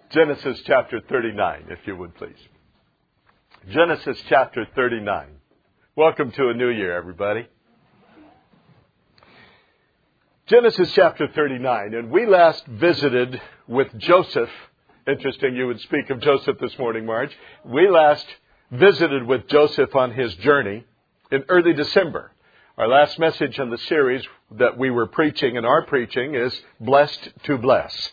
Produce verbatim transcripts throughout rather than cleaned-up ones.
Genesis chapter thirty-nine, if you would please. Genesis chapter thirty-nine. Welcome to a new year, everybody. Genesis chapter thirty-nine, and we last visited with Joseph. Interesting you would speak of Joseph this morning, Marge. We last visited with Joseph on his journey in early December. Our last message in the series that we were preaching and are preaching is Blessed to Bless.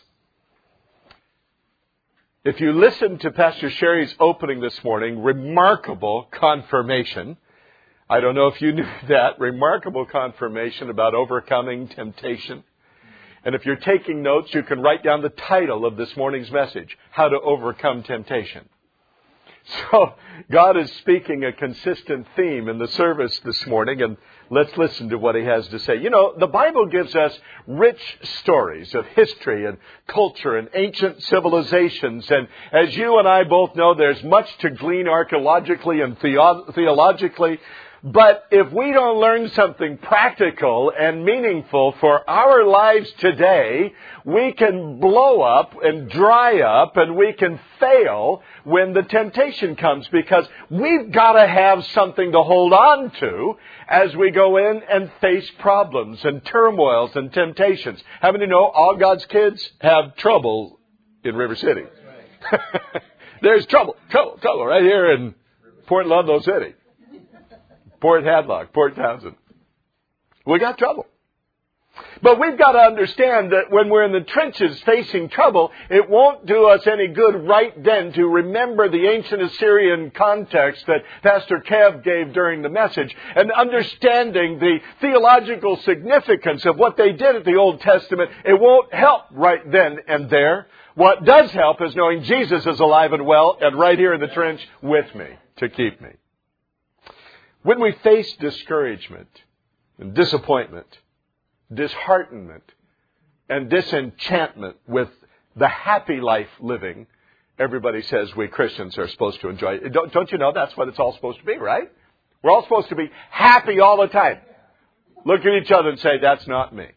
If you listen to Pastor Sherry's opening this morning, remarkable confirmation. I don't know if you knew that. Remarkable confirmation about overcoming temptation. And if you're taking notes, you can write down the title of this morning's message, How to Overcome Temptation. So God is speaking a consistent theme in the service this morning, and let's listen to what He has to say. You know, the Bible gives us rich stories of history and culture and ancient civilizations. And as you and I both know, there's much to glean archaeologically and theo- theologically. But if we don't learn something practical and meaningful for our lives today, we can blow up and dry up and we can fail when the temptation comes, because we've got to have something to hold on to as we go in and face problems and turmoils and temptations. How many know all God's kids have trouble in River City? There's trouble, trouble, trouble right here in Port Ludlow City. Port Hadlock, Port Townsend. We got trouble. But we've got to understand that when we're in the trenches facing trouble, it won't do us any good right then to remember the ancient Assyrian context that Pastor Kev gave during the message, and understanding the theological significance of what they did at the Old Testament. It won't help right then and there. What does help is knowing Jesus is alive and well and right here in the trench with me to keep me. When we face discouragement and disappointment, disheartenment, and disenchantment with the happy life living, everybody says we Christians are supposed to enjoy it. Don't, don't you know that's what it's all supposed to be, right? We're all supposed to be happy all the time. Look at each other and say, that's not me.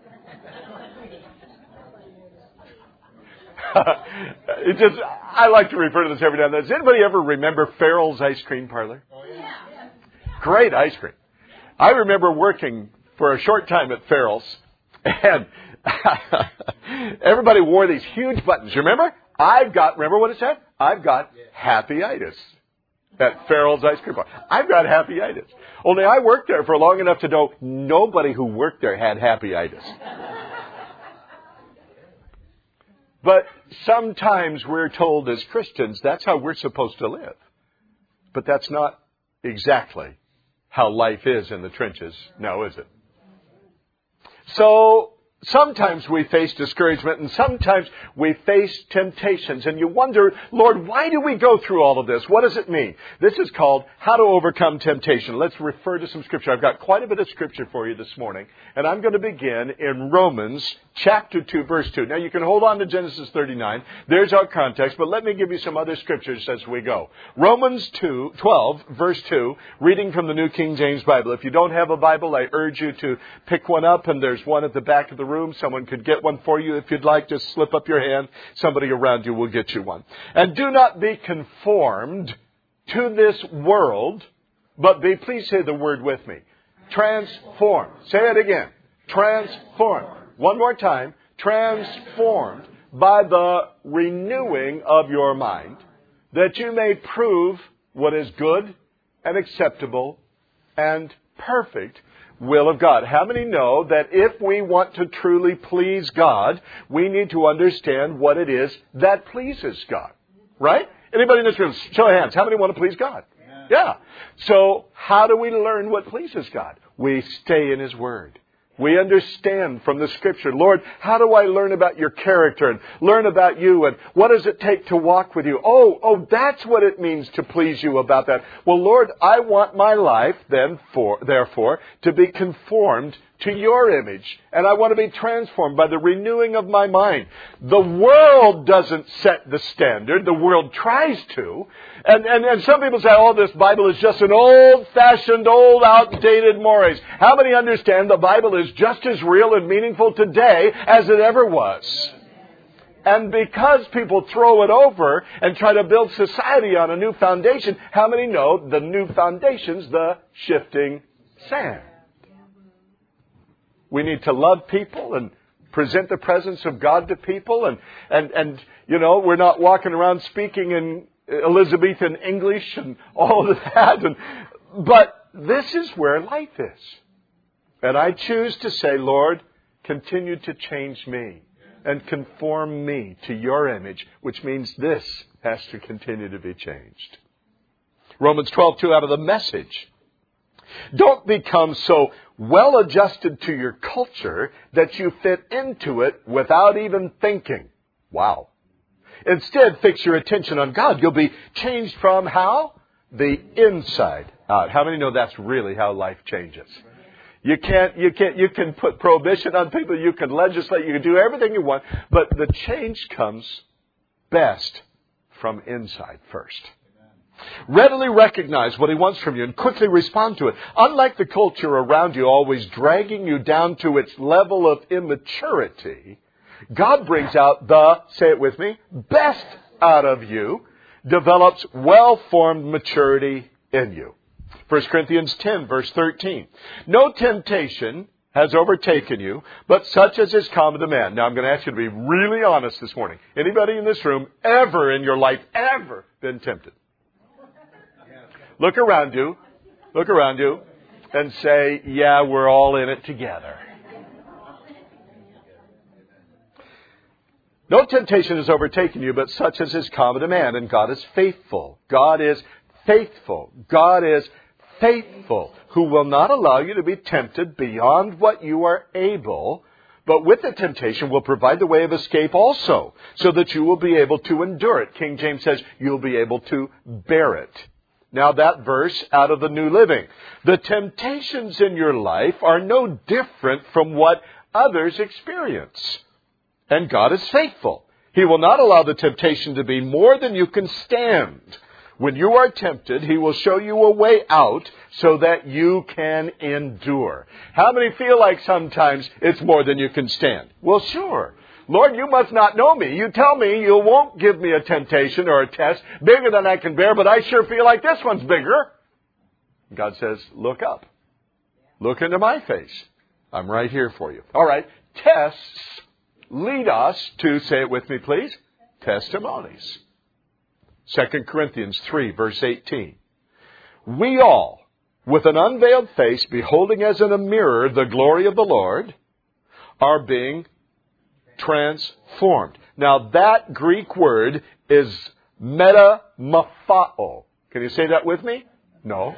It just, I like to refer to this every now and then. Does anybody ever remember Farrell's Ice Cream Parlor? Great ice cream. I remember working for a short time at Farrell's, and everybody wore these huge buttons. You remember? I've got, remember what it said? I've got happy-itis at Farrell's Ice Cream Bar. I've got happy-itis. Only I worked there for long enough to know nobody who worked there had happy-itis. But sometimes we're told as Christians that's how we're supposed to live. But that's not exactly how life is in the trenches now, is it? So sometimes we face discouragement and sometimes we face temptations. And you wonder, Lord, why do we go through all of this? What does it mean? This is called How to Overcome Temptation. Let's refer to some scripture. I've got quite a bit of scripture for you this morning. And I'm going to begin in Romans chapter two, verse two. Now you can hold on to Genesis thirty-nine. There's our context. But let me give you some other scriptures as we go. Romans two, twelve, verse two, reading from the New King James Bible. If you don't have a Bible, I urge you to pick one up. And there's one at the back of the room. Someone could get one for you if you'd like. Just slip up your hand. Somebody around you will get you one. And do not be conformed to this world, but be, please say the word with me, transformed. Say it again. Transformed. One more time. Transformed by the renewing of your mind, that you may prove what is good and acceptable and perfect will of God. How many know that if we want to truly please God, we need to understand what it is that pleases God? Right? Anybody in this room, show of hands. How many want to please God? Yeah. yeah. So how do we learn what pleases God? We stay in His Word. We understand from the Scripture, Lord, how do I learn about your character and learn about you, and what does it take to walk with you? Oh, oh, that's what it means to please you about that. Well, Lord, I want my life then, for, therefore, to be conformed to your image. And I want to be transformed by the renewing of my mind. The world doesn't set the standard. The world tries to. And, and, and some people say, oh, this Bible is just an old-fashioned, old, outdated mores. How many understand the Bible is just as real and meaningful today as it ever was? And because people throw it over and try to build society on a new foundation, how many know the new foundation's the shifting sand? We need to love people and present the presence of God to people. And, and, and you know, we're not walking around speaking in Elizabethan English and all of that. And, but this is where life is. And I choose to say, Lord, continue to change me and conform me to your image, which means this has to continue to be changed. Romans twelve two out of the Message. Don't become so well adjusted to your culture that you fit into it without even thinking. Wow. Instead, fix your attention on God. You'll be changed from how? The inside out. How many know that's really how life changes? You can't, you can't, you can put prohibition on people, you can legislate, you can do everything you want, but the change comes best from inside first. Readily recognize what He wants from you and quickly respond to it. Unlike the culture around you always dragging you down to its level of immaturity, God brings out the, say it with me, best out of you, develops well-formed maturity in you. First Corinthians ten, verse thirteen. No temptation has overtaken you, but such as is common to man. Now I'm going to ask you to be really honest this morning. Anybody in this room ever in your life ever been tempted? Look around you, look around you, and say, yeah, we're all in it together. No temptation has overtaken you, but such as is common to man, and God is faithful. God is faithful. God is faithful, who will not allow you to be tempted beyond what you are able, but with the temptation will provide the way of escape also, so that you will be able to endure it. King James says you'll be able to bear it. Now that verse out of the New Living. The temptations in your life are no different from what others experience. And God is faithful. He will not allow the temptation to be more than you can stand. When you are tempted, He will show you a way out so that you can endure. How many feel like sometimes it's more than you can stand? Well, sure. Lord, you must not know me. You tell me you won't give me a temptation or a test bigger than I can bear, but I sure feel like this one's bigger. God says, look up. Look into my face. I'm right here for you. All right. Tests lead us to, say it with me, please, testimonies. Second Corinthians three, verse eighteen. We all, with an unveiled face, beholding as in a mirror the glory of the Lord, are being transformed. Now that Greek word is metamorpho. Can you say that with me? No.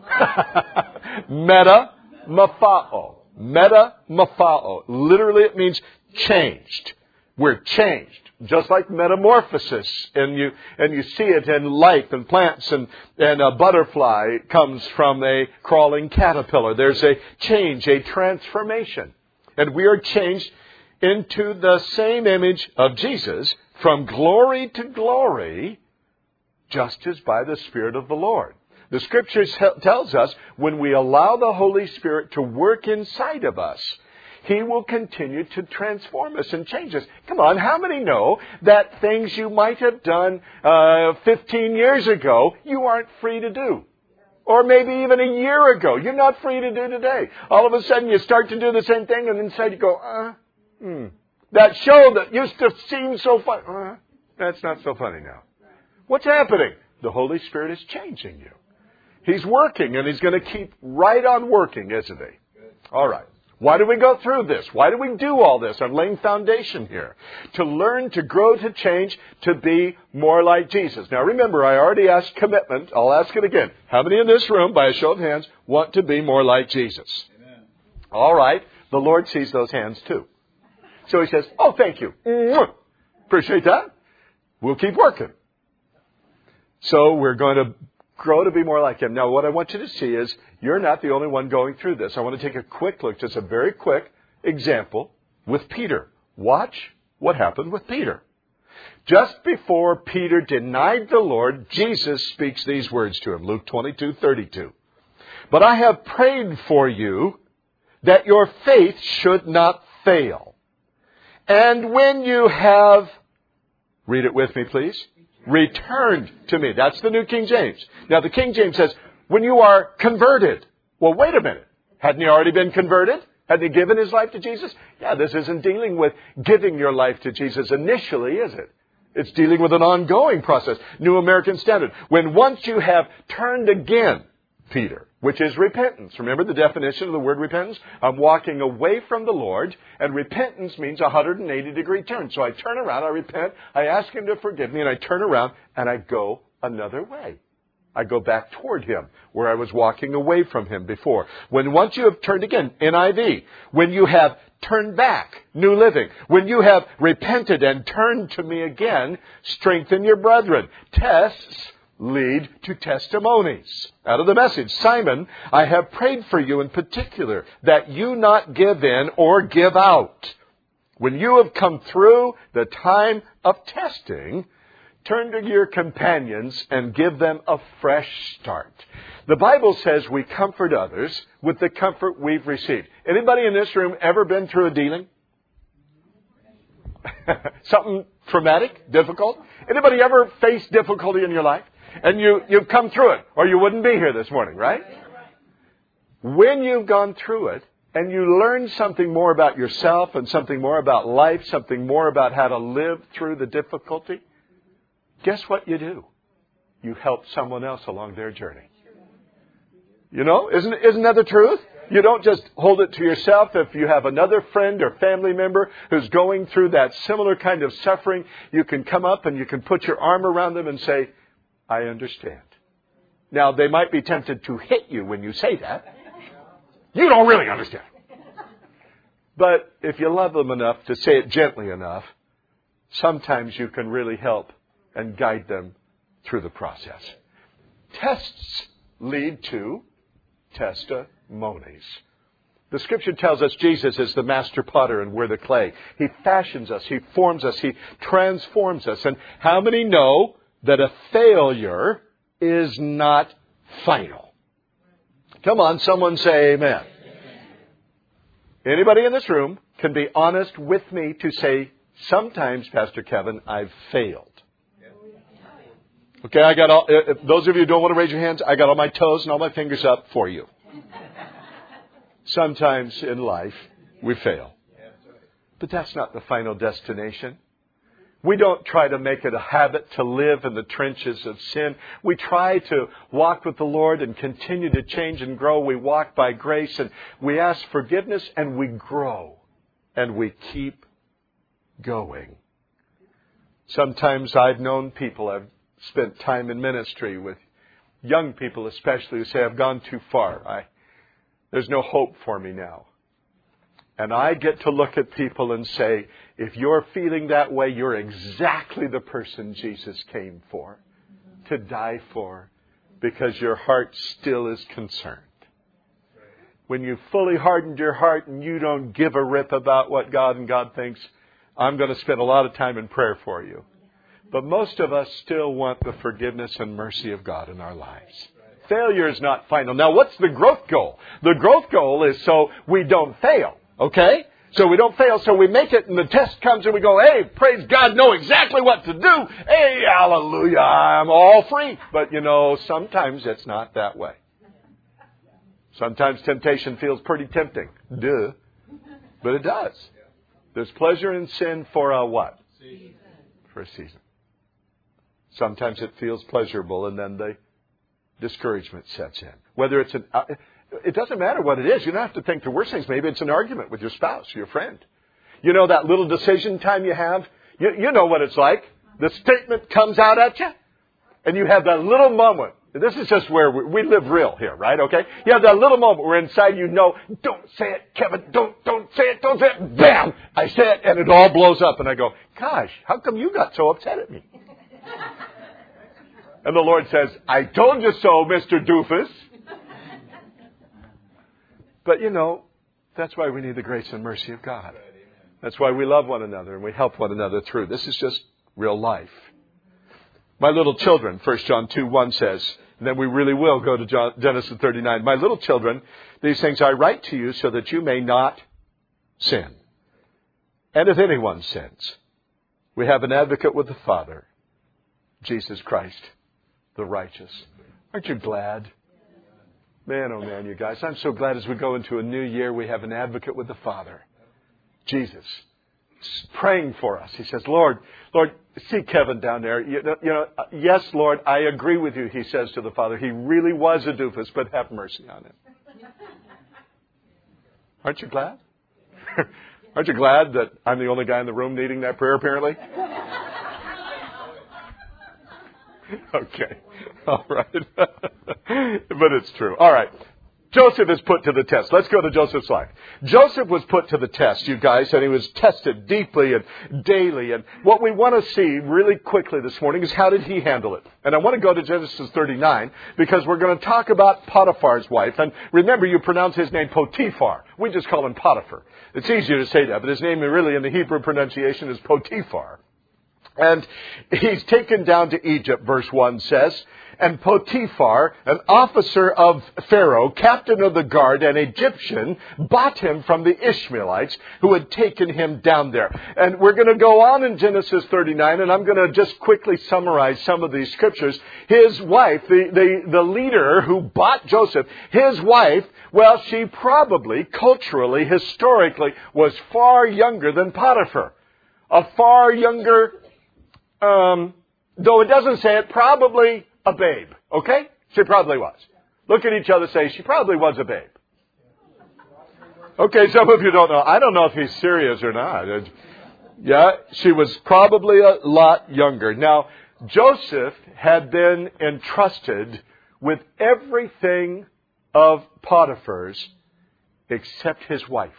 Metamorpho. Metamorpho. Literally it means changed. We're changed. Just like metamorphosis, and you and you see it in life and plants, and, and a butterfly comes from a crawling caterpillar. There's a change, a transformation. And we are changed into the same image of Jesus from glory to glory, just as by the Spirit of the Lord. The Scripture tells us when we allow the Holy Spirit to work inside of us, He will continue to transform us and change us. Come on, how many know that things you might have done uh, fifteen years ago, you aren't free to do? Or maybe even a year ago, you're not free to do today. All of a sudden you start to do the same thing and inside you go, uh, hmm. That show that used to seem so fun, uh, that's not so funny now. What's happening? The Holy Spirit is changing you. He's working, and He's going to keep right on working, isn't He? All right. Why do we go through this? Why do we do all this? I'm laying foundation here. To learn, to grow, to change, to be more like Jesus. Now remember, I already asked commitment. I'll ask it again. How many in this room, by a show of hands, want to be more like Jesus? Amen. All right. The Lord sees those hands too. So He says, oh, thank you. Appreciate that. We'll keep working. So we're going to grow to be more like Him. Now, what I want you to see is you're not the only one going through this. I want to take a quick look, just a very quick example with Peter. Watch what happened with Peter. Just before Peter denied the Lord, Jesus speaks these words to him, Luke twenty-two thirty-two. But I have prayed for you that your faith should not fail. And when you have Read it with me, please. Returned to me. That's the New King James. Now, the King James says, when you are converted. Well, wait a minute. Hadn't he already been converted? Hadn't he given his life to Jesus? Yeah, this isn't dealing with giving your life to Jesus initially, is it? It's dealing with an ongoing process. New American Standard. When once you have turned again, Peter, which is repentance. Remember the definition of the word repentance? I'm walking away from the Lord, and repentance means a one hundred eighty degree turn. So I turn around, I repent, I ask Him to forgive me, and I turn around, and I go another way. I go back toward Him, where I was walking away from Him before. When once you have turned again, N I V, when you have turned back, New Living, when you have repented and turned to me again, strengthen your brethren. Tests lead to testimonies. Out of the Message, Simon, I have prayed for you in particular, that you not give in or give out. When you have come through the time of testing, turn to your companions and give them a fresh start. The Bible says we comfort others with the comfort we've received. Anybody in this room ever been through a dealing? Something traumatic, difficult? Anybody ever faced difficulty in your life? And you, you've come through it, or you wouldn't be here this morning, right? When you've gone through it, and you learn something more about yourself and something more about life, something more about how to live through the difficulty, guess what you do? You help someone else along their journey. You know, isn't, isn't that the truth? You don't just hold it to yourself. If you have another friend or family member who's going through that similar kind of suffering, you can come up and you can put your arm around them and say, I understand. Now, they might be tempted to hit you when you say that. You don't really understand. But if you love them enough to say it gently enough, sometimes you can really help and guide them through the process. Tests lead to testimonies. The Scripture tells us Jesus is the master potter and we're the clay. He fashions us. He forms us. He transforms us. And how many know that a failure is not final? Come on, someone say amen. Anybody in this room can be honest with me to say, sometimes, Pastor Kevin, I've failed. Okay, I got all, if those of you who don't want to raise your hands, I got all my toes and all my fingers up for you. Sometimes in life, we fail. But that's not the final destination. We don't try to make it a habit to live in the trenches of sin. We try to walk with the Lord and continue to change and grow. We walk by grace and we ask forgiveness and we grow. And we keep going. Sometimes I've known people, I've spent time in ministry with young people especially, who say, I've gone too far. I, there's no hope for me now. And I get to look at people and say, if you're feeling that way, you're exactly the person Jesus came for, to die for, because your heart still is concerned. When you've fully hardened your heart and you don't give a rip about what God and God thinks, I'm going to spend a lot of time in prayer for you. But most of us still want the forgiveness and mercy of God in our lives. Failure is not final. Now, what's the growth goal? The growth goal is so we don't fail. Okay? So we don't fail, so we make it, and the test comes, and we go, hey, praise God, know exactly what to do. Hey, hallelujah, I'm all free. But, you know, sometimes it's not that way. Sometimes temptation feels pretty tempting. Duh. But it does. There's pleasure in sin for a what? Season. For a season. Sometimes it feels pleasurable, and then the discouragement sets in. Whether it's an... Uh, It doesn't matter what it is. You don't have to think the worst things. Maybe it's an argument with your spouse or your friend. You know that little decision time you have? You, you know what it's like. The statement comes out at you, and you have that little moment. This is just where we, we live real here, right? Okay? You have that little moment where inside you know, don't say it, Kevin, don't, don't say it, don't say it. Bam! I say it, and it all blows up, and I go, gosh, how come you got so upset at me? And the Lord says, I told you so, Mister Doofus. But, you know, that's why we need the grace and mercy of God. That's why we love one another and we help one another through. This is just real life. My little children, First John two one says, and then we really will go to John, Genesis thirty-nine. My little children, these things I write to you so that you may not sin. And if anyone sins, We have an advocate with the Father, Jesus Christ, the righteous. Aren't you glad? Man, oh man, you guys, I'm so glad as we go into a new year, we have an advocate with the Father, Jesus, praying for us. He says, Lord, Lord, see Kevin down there. You know, you know, yes, Lord, I agree with you, he says to the Father. He really was a doofus, but have mercy on him. Aren't you glad? Aren't you glad that I'm the only guy in the room needing that prayer, apparently? Okay. All right. But it's true. All right. Joseph is put to the test. Let's go to Joseph's life. Joseph was put to the test, you guys, and he was tested deeply and daily. And what we want to see really quickly this morning is how did he handle it? And I want to go to Genesis thirty-nine because we're going to talk about Potiphar's wife. And remember, you pronounce his name Potiphar. We just call him Potiphar. It's easier to say that, but his name really in the Hebrew pronunciation is Potiphar. And he's taken down to Egypt, verse one says. And Potiphar, an officer of Pharaoh, captain of the guard, an Egyptian, bought him from the Ishmaelites who had taken him down there. And we're going to go on in Genesis thirty-nine, and I'm going to just quickly summarize some of these scriptures. His wife, the, the, the leader who bought Joseph, his wife, well, she probably, culturally, historically, was far younger than Potiphar. A far younger, um, though it doesn't say it, probably a babe, okay? She probably was. Look at each other, say, she probably was a babe. Okay, some of you don't know. I don't know if he's serious or not. Yeah, she was probably a lot younger. Now, Joseph had been entrusted with everything of Potiphar's except his wife.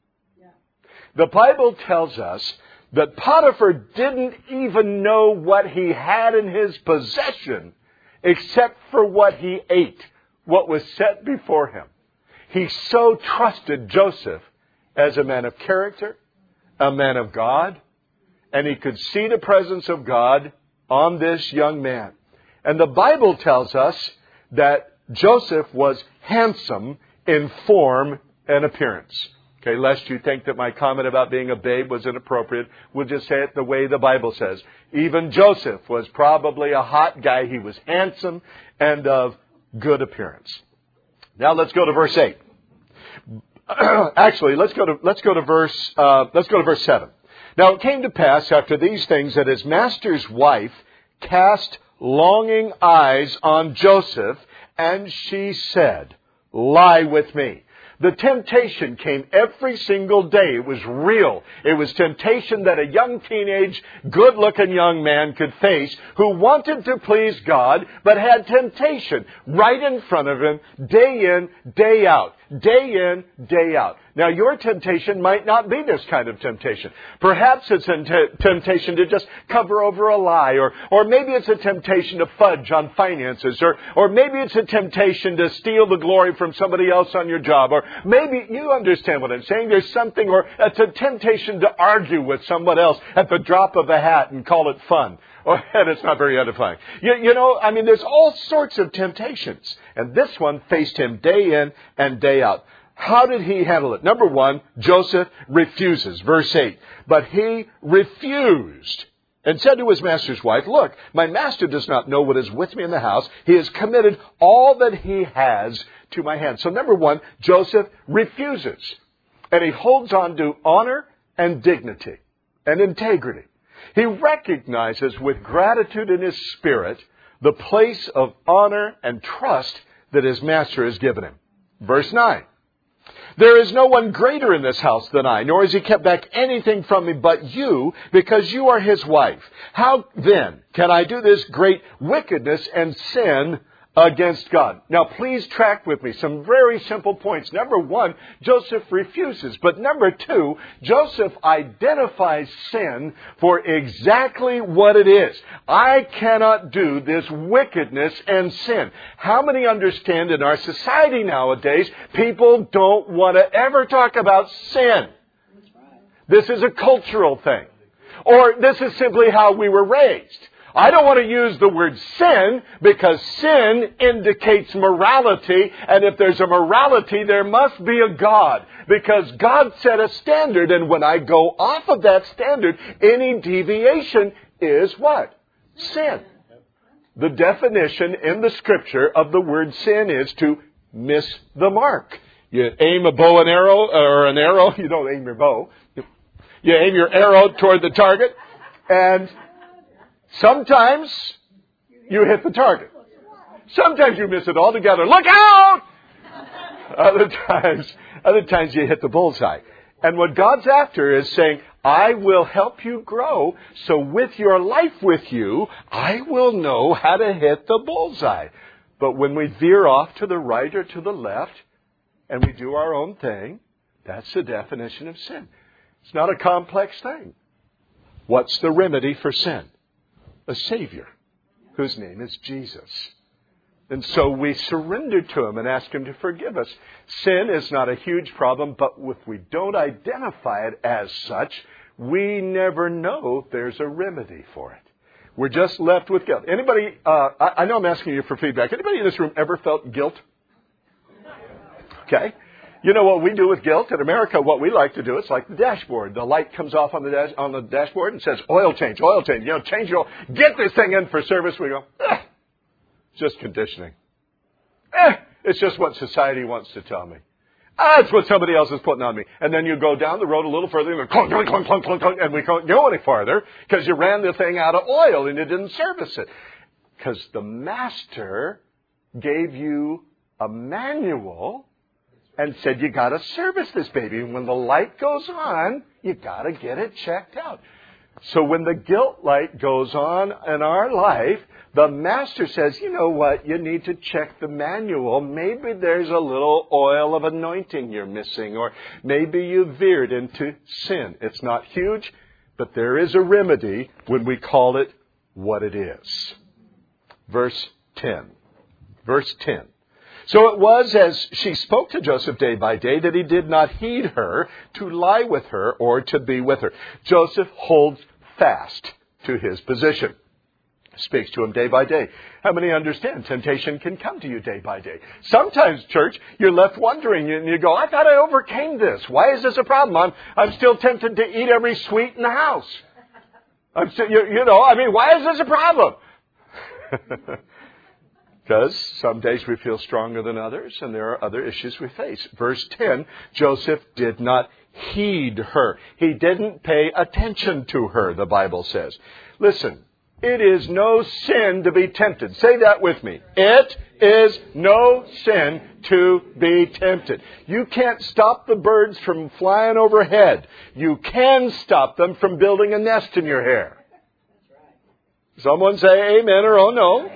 The Bible tells us that Potiphar didn't even know what he had in his possession except for what he ate, what was set before him. He so trusted Joseph as a man of character, a man of God, and he could see the presence of God on this young man. And the Bible tells us that Joseph was handsome in form and appearance. Okay, lest you think that my comment about being a babe was inappropriate, we'll just say it the way the Bible says. Even Joseph was probably a hot guy. He was handsome and of good appearance. Now let's go to verse eight. Actually, let's go to let's go to verse uh, let's go to verse seven. Now it came to pass after these things that his master's wife cast longing eyes on Joseph, and she said, "Lie with me." The temptation came every single day. It was real. It was temptation that a young teenage, good-looking young man could face who wanted to please God, but had temptation right in front of him, day in, day out. Day in, day out. Now, your temptation might not be this kind of temptation. Perhaps it's a t- temptation to just cover over a lie, or, or maybe it's a temptation to fudge on finances, or, or maybe it's a temptation to steal the glory from somebody else on your job, or maybe you understand what I'm saying. There's something, or it's a temptation to argue with someone else at the drop of a hat and call it fun. And it's not very edifying. You, you know, I mean, there's all sorts of temptations. And this one faced him day in and day out. How did he handle it? Number one, Joseph refuses. Verse eight. But he refused and said to his master's wife, "Look, my master does not know what is with me in the house. He has committed all that he has to my hand." So number one, Joseph refuses. And he holds on to honor and dignity and integrity. He recognizes with gratitude in his spirit the place of honor and trust that his master has given him. Verse nine. "There is no one greater in this house than I, nor has he kept back anything from me but you, because you are his wife. How then can I do this great wickedness and sin against God?" Now, please track with me some very simple points. Number one, Joseph refuses. But number two, Joseph identifies sin for exactly what it is. I cannot do this wickedness and sin. How many understand in our society nowadays, people don't want to ever talk about sin? This is a cultural thing. Or this is simply how we were raised. I don't want to use the word sin because sin indicates morality. And if there's a morality, there must be a God. Because God set a standard. And when I go off of that standard, any deviation is what? Sin. The definition in the Scripture of the word sin is to miss the mark. You aim a bow and arrow, or an arrow. You don't aim your bow. You aim your arrow toward the target. And sometimes you hit the target. Sometimes you miss it altogether. Look out! Other times, other times you hit the bullseye. And what God's after is saying, I will help you grow, so with your life with you, I will know how to hit the bullseye. But when we veer off to the right or to the left, and we do our own thing, that's the definition of sin. It's not a complex thing. What's the remedy for sin? A Savior, whose name is Jesus. And so we surrender to Him and ask Him to forgive us. Sin is not a huge problem, but if we don't identify it as such, we never know there's a remedy for it. We're just left with guilt. Anybody, uh, I, I know I'm asking you for feedback. Anybody in this room ever felt guilt? Okay. You know what we do with guilt? In America, what we like to do, it's like the dashboard. The light comes off on the dash, on the dashboard and says, oil change, oil change. You know, change your oil. Get this thing in for service. We go, eh. Just conditioning. Eh, it's just what society wants to tell me. Ah, it's what somebody else is putting on me. And then you go down the road a little further and clunk, clunk, clunk, clunk, clunk, clunk, and we can't go any farther because you ran the thing out of oil and you didn't service it. Because the master gave you a manual and said, you got to service this baby. And when the light goes on, you got to get it checked out. So when the guilt light goes on in our life, the master says, you know what, you need to check the manual. Maybe there's a little oil of anointing you're missing, or maybe you veered into sin. It's not huge, but there is a remedy when we call it what it is. Verse ten. Verse ten. So it was as she spoke to Joseph day by day that he did not heed her to lie with her or to be with her. Joseph holds fast to his position. Speaks to him day by day. How many understand temptation can come to you day by day? Sometimes, church, you're left wondering and you go, I thought I overcame this. Why is this a problem? I'm, I'm still tempted to eat every sweet in the house. I'm still, you, you know, I mean, why is this a problem? Because some days we feel stronger than others, and there are other issues we face. Verse ten, Joseph did not heed her. He didn't pay attention to her, the Bible says. Listen, it is no sin to be tempted. Say that with me. It is no sin to be tempted. You can't stop the birds from flying overhead. You can stop them from building a nest in your hair. Someone say amen or oh no.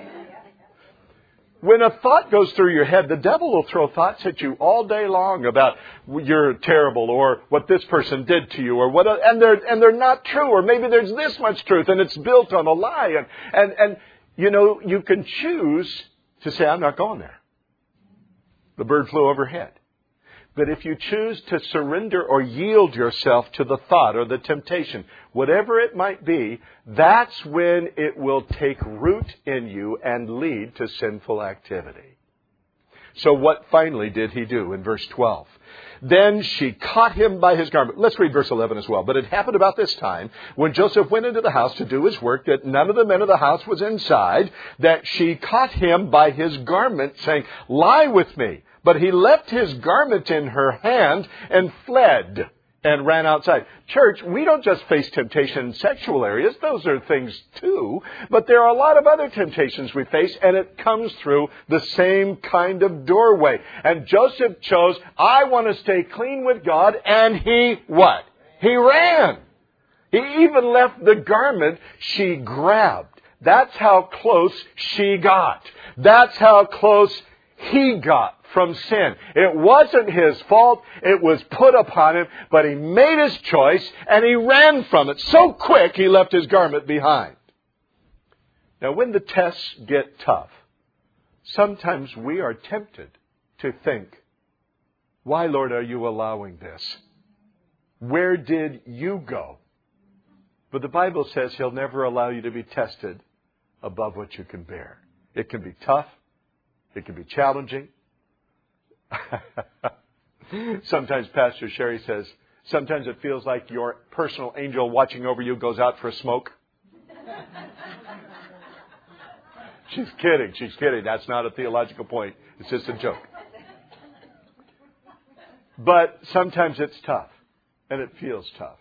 When a thought goes through your head, the devil will throw thoughts at you all day long about you're terrible or what this person did to you or what, and they're, and they're not true, or maybe there's this much truth and it's built on a lie. And, and, and, you know, you can choose to say, I'm not going there. The bird flew overhead. But if you choose to surrender or yield yourself to the thought or the temptation, whatever it might be, that's when it will take root in you and lead to sinful activity. So what finally did he do in verse twelve? Then she caught him by his garment. Let's read verse eleven as well. But it happened about this time, when Joseph went into the house to do his work, that none of the men of the house was inside, that she caught him by his garment, saying, lie with me. But he left his garment in her hand and fled and ran outside. Church, we don't just face temptation in sexual areas. Those are things too. But there are a lot of other temptations we face, and it comes through the same kind of doorway. And Joseph chose, I want to stay clean with God, and he what? He ran. He even left the garment she grabbed. That's how close she got. That's how close he got from sin. It wasn't his fault. It was put upon him, but he made his choice and he ran from it so quick he left his garment behind. Now, when the tests get tough, sometimes we are tempted to think, why, Lord, are you allowing this? Where did you go? But the Bible says he'll never allow you to be tested above what you can bear. It can be tough. It can be challenging. Sometimes Pastor Sherry says, sometimes it feels like your personal angel watching over you goes out for a smoke. She's kidding. She's kidding. That's not a theological point. It's just a joke. But sometimes it's tough. And it feels tough.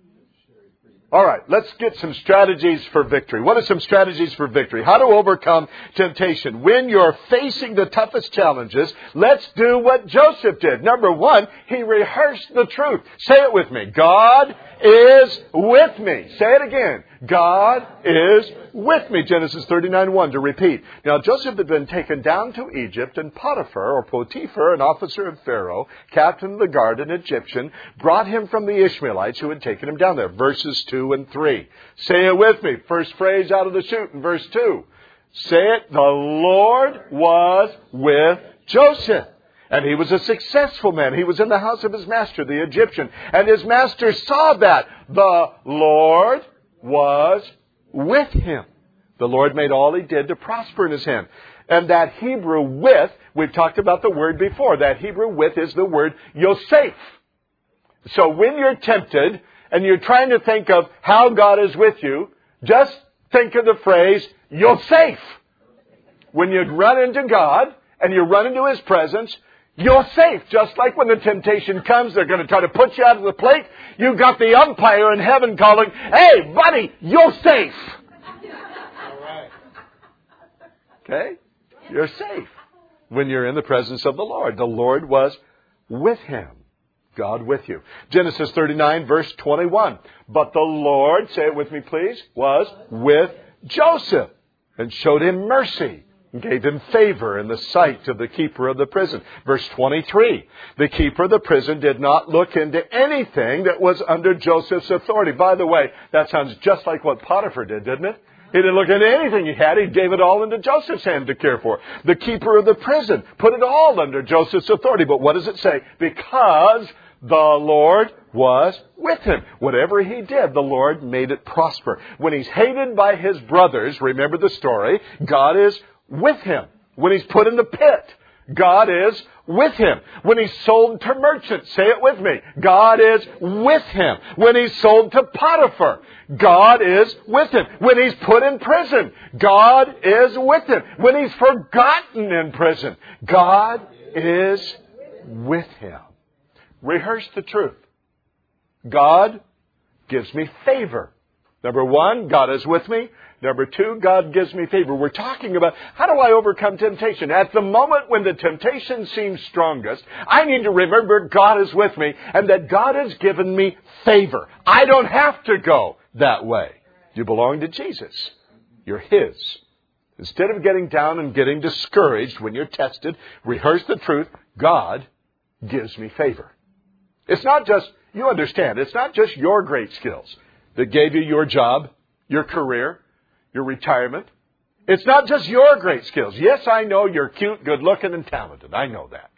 All right, let's get some strategies for victory. What are some strategies for victory? How to overcome temptation. When you're facing the toughest challenges, let's do what Joseph did. Number one, he rehearsed the truth. Say it with me. God is with me. Say it again. God is with me. Genesis thirty-nine one to repeat. Now Joseph had been taken down to Egypt, and Potiphar, or Potiphar, an officer of Pharaoh, captain of the guard, an Egyptian, brought him from the Ishmaelites who had taken him down there. Verses two and three. Say it with me. First phrase out of the chute in verse two. Say it. The Lord was with Joseph. And he was a successful man. He was in the house of his master, the Egyptian. And his master saw that. The Lord was with him. The Lord made all he did to prosper in his hand. And that Hebrew with, we've talked about the word before. That Hebrew with is the word Yosef. So when you're tempted and you're trying to think of how God is with you, just think of the phrase Yosef. When you run into God and you run into His presence, you're safe. Just like when the temptation comes, they're going to try to put you out of the plate. You've got the umpire in heaven calling, hey, buddy, you're safe. All right. Okay? You're safe when you're in the presence of the Lord. The Lord was with him. God with you. Genesis thirty-nine, verse twenty-one. But the Lord, say it with me please, was with Joseph and showed him mercy. Gave him favor in the sight of the keeper of the prison. Verse twenty-three. The keeper of the prison did not look into anything that was under Joseph's authority. By the way, that sounds just like what Potiphar did, didn't it? He didn't look into anything he had. He gave it all into Joseph's hand to care for. The keeper of the prison put it all under Joseph's authority. But what does it say? Because the Lord was with him. Whatever he did, the Lord made it prosper. When he's hated by his brothers, remember the story, God is with him. When he's put in the pit, God is with him. When he's sold to merchants, say it with me, God is with him. When he's sold to Potiphar, God is with him. When he's put in prison, God is with him. When he's forgotten in prison, God is with him. Rehearse the truth. God gives me favor. Number one, God is with me. Number two, God gives me favor. We're talking about how do I overcome temptation? At the moment when the temptation seems strongest, I need to remember God is with me and that God has given me favor. I don't have to go that way. You belong to Jesus. You're His. Instead of getting down and getting discouraged when you're tested, rehearse the truth. God gives me favor. It's not just, you understand, it's not just your great skills that gave you your job, your career, your retirement. It's not just your great skills. Yes, I know you're cute, good-looking, and talented. I know that.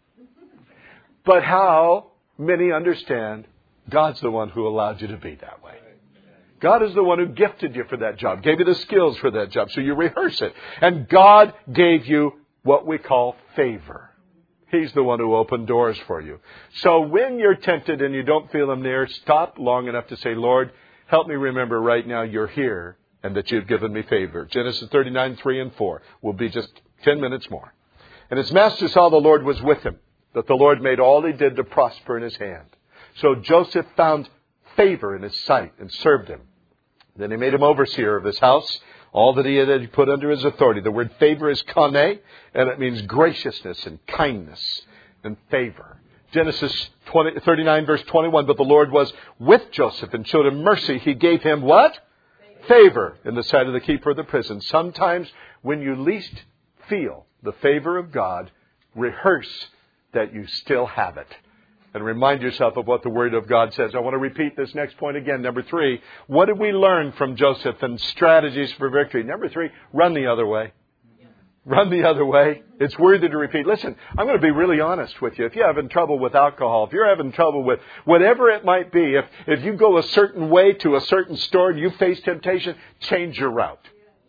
But how many understand God's the one who allowed you to be that way? God is the one who gifted you for that job, gave you the skills for that job, so you rehearse it. And God gave you what we call favor. He's the one who opened doors for you. So when you're tempted and you don't feel Him near, stop long enough to say, Lord, help me remember right now you're here and that you've given me favor. Genesis thirty-nine, three and four will be just ten minutes more. And his master saw the Lord was with him, that the Lord made all he did to prosper in his hand. So Joseph found favor in his sight and served him. Then he made him overseer of his house, all that he had put under his authority. The word favor is kane, and it means graciousness and kindness and favor. Genesis twenty, thirty-nine, verse twenty-one, but the Lord was with Joseph and showed him mercy. He gave him what? Favor in the sight of the keeper of the prison. Sometimes when you least feel the favor of God, rehearse that you still have it. And remind yourself of what the Word of God says. I want to repeat this next point again. Number three, what did we learn from Joseph and strategies for victory? Number three, run the other way. Run the other way. It's worthy to repeat. Listen, I'm going to be really honest with you. If you're having trouble with alcohol, if you're having trouble with whatever it might be, if, if you go a certain way to a certain store and you face temptation, change your route.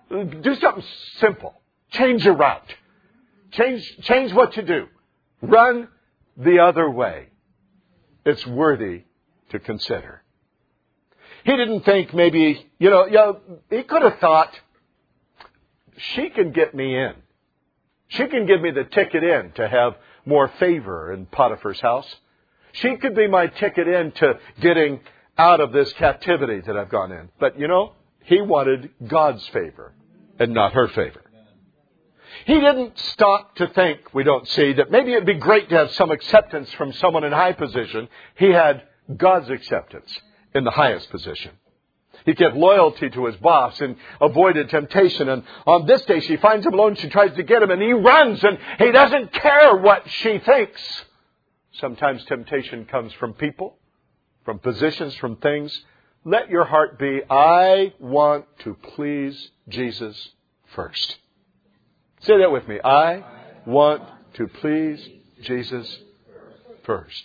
Do something simple. Change your route. Change, change what you do. Run the other way. It's worthy to consider. He didn't think maybe, you know, you know, he could have thought, she can get me in. She can give me the ticket in to have more favor in Potiphar's house. She could be my ticket in to getting out of this captivity that I've gone in. But, you know, he wanted God's favor and not her favor. He didn't stop to think, we don't see, that maybe it'd be great to have some acceptance from someone in high position. He had God's acceptance in the highest position. He kept loyalty to his boss and avoided temptation. And on this day, she finds him alone. She tries to get him, and he runs, and he doesn't care what she thinks. Sometimes temptation comes from people, from positions, from things. Let your heart be, I want to please Jesus first. Say that with me. I want to please Jesus first.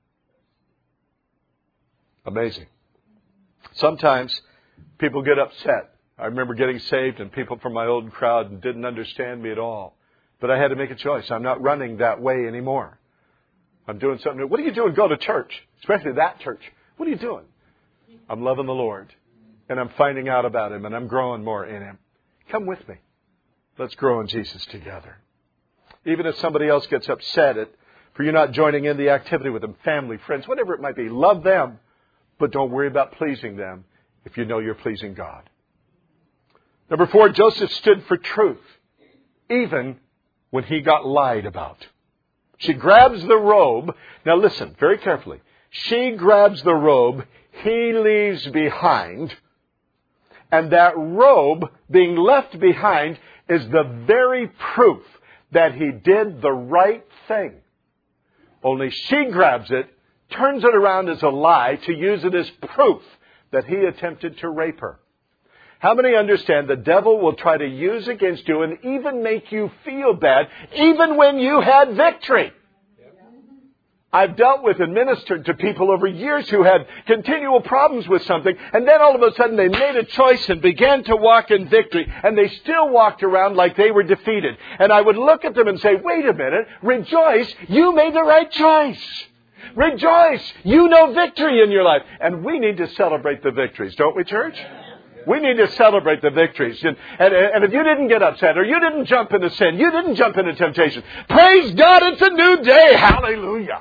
Amazing. Sometimes people get upset. I remember getting saved and people from my old crowd didn't understand me at all. But I had to make a choice. I'm not running that way anymore. I'm doing something new. What are you doing? Go to church. Especially that church. What are you doing? I'm loving the Lord. And I'm finding out about Him. And I'm growing more in Him. Come with me. Let's grow in Jesus together. Even if somebody else gets upset at, for you not joining in the activity with them, family, friends, whatever it might be, love them. But don't worry about pleasing them if you know you're pleasing God. Number four, Joseph stood for truth, even when he got lied about. She grabs the robe. Now listen very carefully. She grabs the robe he leaves behind. And that robe being left behind is the very proof that he did the right thing. Only she grabs it, turns it around as a lie to use it as proof that he attempted to rape her. How many understand the devil will try to use against you and even make you feel bad, even when you had victory? I've dealt with and ministered to people over years who had continual problems with something, and then all of a sudden they made a choice and began to walk in victory, and they still walked around like they were defeated. And I would look at them and say, wait a minute, rejoice, you made the right choice. Rejoice, you know victory in your life. And we need to celebrate the victories, don't we, church? We need to celebrate the victories. And, and, and if you didn't get upset, or you didn't jump into sin, you didn't jump into temptation, praise God, it's a new day. Hallelujah.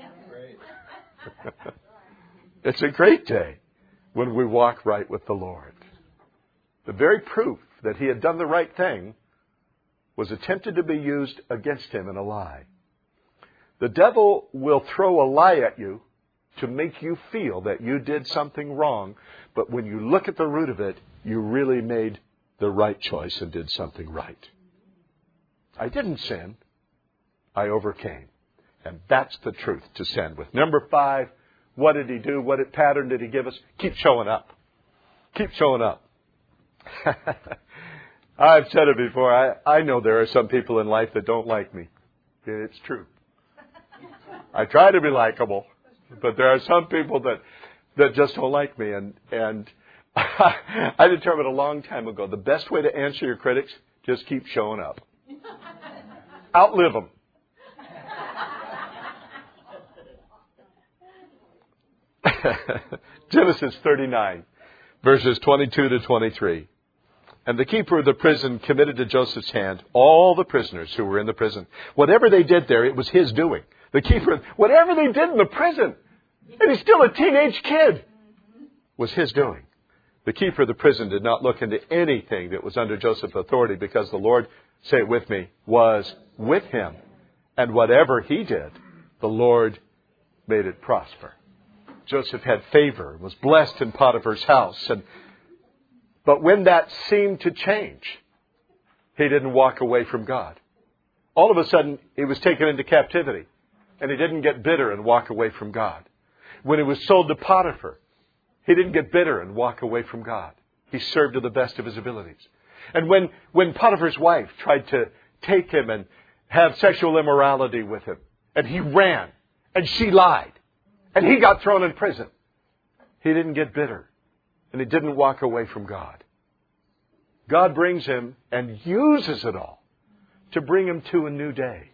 It's a great day when we walk right with the Lord. The very proof that he had done the right thing was attempted to be used against him in a lie. The devil will throw a lie at you to make you feel that you did something wrong, but when you look at the root of it, you really made the right choice and did something right. I didn't sin. I overcame. And that's the truth to stand with. Number five, what did he do? What pattern did he give us? Keep showing up. Keep showing up. I've said it before. I, I know there are some people in life that don't like me. It's true. I try to be likable, but there are some people that, that just don't like me. And, and I determined a long time ago, the best way to answer your critics, just keep showing up. Outlive them. Genesis thirty-nine, verses twenty-two to twenty-three. And the keeper of the prison committed to Joseph's hand all the prisoners who were in the prison. Whatever they did there, it was his doing. The keeper, whatever they did in the prison, and he's still a teenage kid, was his doing. The keeper of the prison did not look into anything that was under Joseph's authority, because the Lord, say it with me, was with him. And whatever he did, the Lord made it prosper. Joseph had favor, was blessed in Potiphar's house. And, but when that seemed to change, he didn't walk away from God. All of a sudden, he was taken into captivity. And he didn't get bitter and walk away from God. When he was sold to Potiphar, he didn't get bitter and walk away from God. He served to the best of his abilities. And when, when Potiphar's wife tried to take him and have sexual immorality with him, and he ran, and she lied, and he got thrown in prison, he didn't get bitter, and he didn't walk away from God. God brings him and uses it all to bring him to a new day.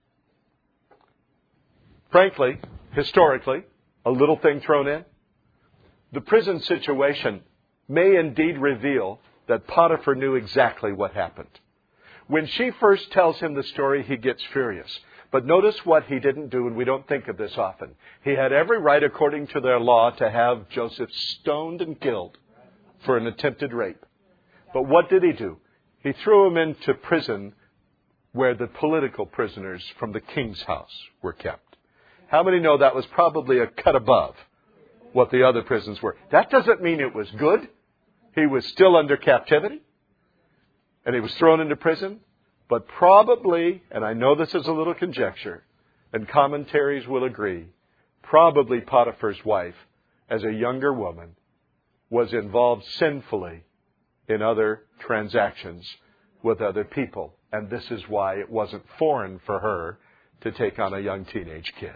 Frankly, historically, a little thing thrown in, the prison situation may indeed reveal that Potiphar knew exactly what happened. When she first tells him the story, he gets furious. But notice what he didn't do, and we don't think of this often. He had every right, according to their law, to have Joseph stoned and killed for an attempted rape. But what did he do? He threw him into prison where the political prisoners from the king's house were kept. How many know that was probably a cut above what the other prisons were? That doesn't mean it was good. He was still under captivity, and he was thrown into prison. But probably, and I know this is a little conjecture, and commentaries will agree, probably Potiphar's wife, as a younger woman, was involved sinfully in other transactions with other people. And this is why it wasn't foreign for her to take on a young teenage kid.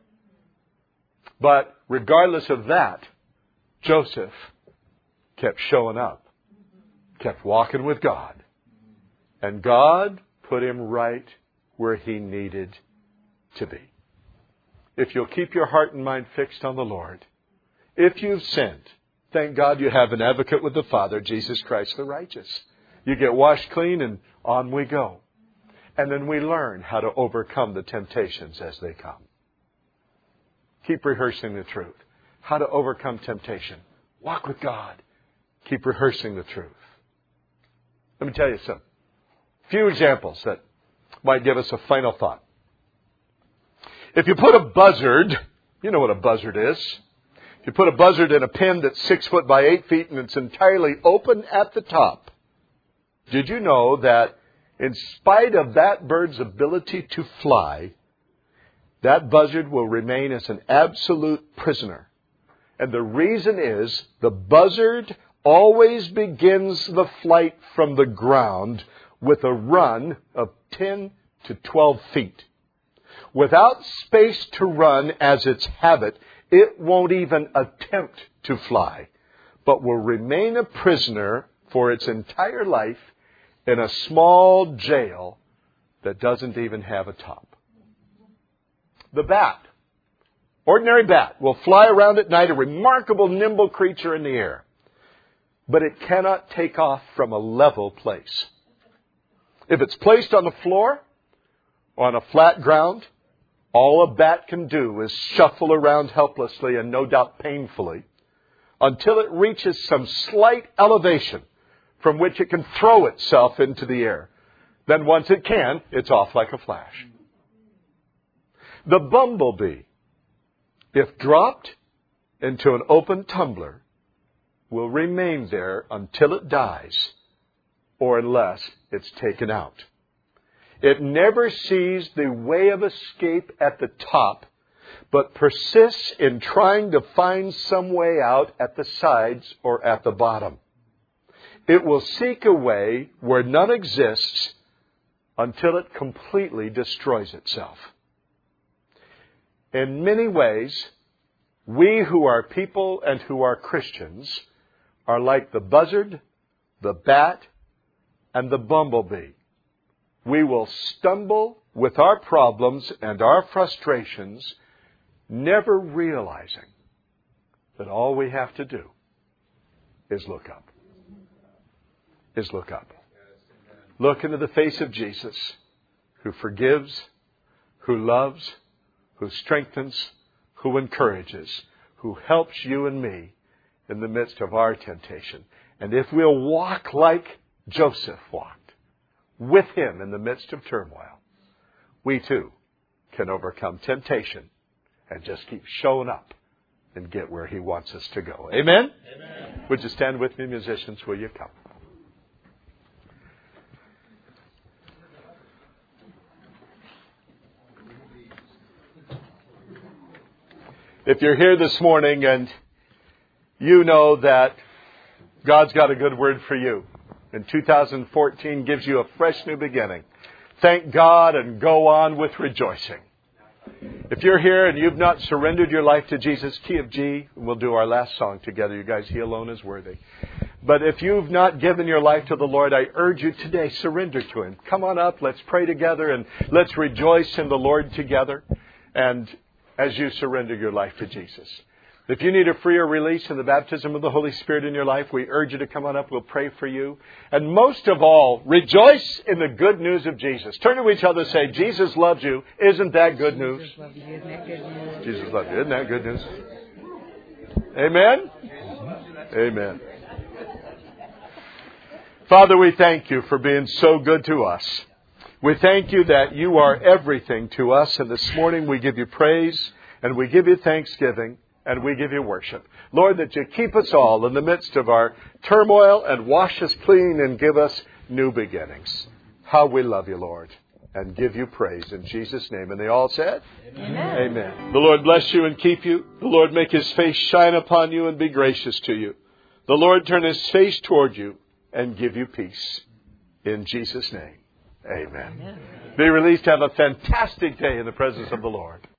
But regardless of that, Joseph kept showing up, kept walking with God. And God put him right where he needed to be. If you'll keep your heart and mind fixed on the Lord, if you've sinned, thank God you have an advocate with the Father, Jesus Christ the righteous. You get washed clean and on we go. And then we learn how to overcome the temptations as they come. Keep rehearsing the truth. How to overcome temptation. Walk with God. Keep rehearsing the truth. Let me tell you some few examples that might give us a final thought. If you put a buzzard, you know what a buzzard is. If you put a buzzard in a pen that's six foot by eight feet and it's entirely open at the top, did you know that in spite of that bird's ability to fly, that buzzard will remain as an absolute prisoner? And the reason is the buzzard always begins the flight from the ground with a run of ten to twelve feet. Without space to run as its habit, it won't even attempt to fly, but will remain a prisoner for its entire life in a small jail that doesn't even have a top. The bat, ordinary bat, will fly around at night, a remarkable nimble creature in the air. But it cannot take off from a level place. If it's placed on the floor or on a flat ground, all a bat can do is shuffle around helplessly and no doubt painfully until it reaches some slight elevation from which it can throw itself into the air. Then once it can, it's off like a flash. The bumblebee, if dropped into an open tumbler, will remain there until it dies or unless it's taken out. It never sees the way of escape at the top, but persists in trying to find some way out at the sides or at the bottom. It will seek a way where none exists until it completely destroys itself. In many ways, we who are people and who are Christians are like the buzzard, the bat, and the bumblebee. We will stumble with our problems and our frustrations, never realizing that all we have to do is look up. Is look up. Look into the face of Jesus, who forgives, who loves, who strengthens, who encourages, who helps you and me in the midst of our temptation. And if we'll walk like Joseph walked, with him in the midst of turmoil, we too can overcome temptation and just keep showing up and get where he wants us to go. Amen? Amen. Would you stand with me, musicians? Will you come? If you're here this morning and you know that God's got a good word for you, and two thousand fourteen gives you a fresh new beginning, thank God and go on with rejoicing. If you're here and you've not surrendered your life to Jesus, key of G, we'll do our last song together. You guys, He alone is worthy. But if you've not given your life to the Lord, I urge you today, surrender to Him. Come on up, let's pray together, and let's rejoice in the Lord together. And as you surrender your life to Jesus. If you need a freer release in the baptism of the Holy Spirit in your life, we urge you to come on up. We'll pray for you. And most of all, rejoice in the good news of Jesus. Turn to each other and say, Jesus loves you. Isn't that good news? Jesus loves you. Isn't that good news? Jesus loves you. Isn't that good news? Amen? Amen. Father, we thank you for being so good to us. We thank you that you are everything to us. And this morning we give you praise and we give you thanksgiving and we give you worship. Lord, that you keep us all in the midst of our turmoil and wash us clean and give us new beginnings. How we love you, Lord, and give you praise in Jesus' name. And they all said, Amen. Amen. The Lord bless you and keep you. The Lord make His face shine upon you and be gracious to you. The Lord turn His face toward you and give you peace. In Jesus' name. Amen. Amen. Be released. Have a fantastic day in the presence of the Lord.